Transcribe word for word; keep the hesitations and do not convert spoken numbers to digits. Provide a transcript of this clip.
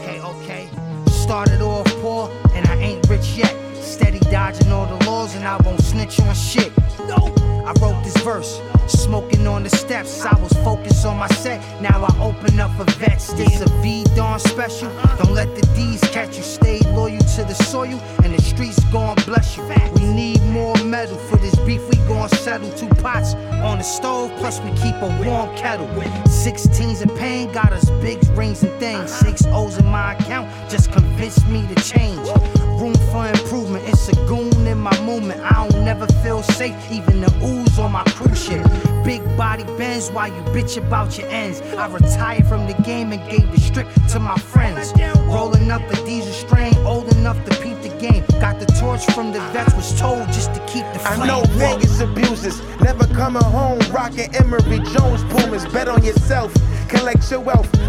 Okay, okay. Started off poor, and I ain't rich yet. Steady dodging all the laws, and I won't snitch on shit. No, I wrote this verse, smoking on the steps. I was focused on my set, now I open up for vets. This a V-Dawn special, don't let the D's catch you. Stay loyal to the soil, and the streets gon' bless you. We need more metal, for this beef we gon' settle. Two pots on the stove, plus we keep a warm kettle. Sixteens of pain got us big rings and things. Six O's in my account just convinced me to change. Room for improvement, it's a goon in my movement. I don't never feel safe, even the ooze on my cruise ship. Big body bends while you bitch about your ends. I retired from the game and gave the strip to my friends. Rolling up a diesel strain, old enough to peep the game. Got the torch from the vets, was told just to keep the flame. I know Vegas abusers, never coming home, rocking Emery Jones Pumas. Bet on yourself, collect your wealth.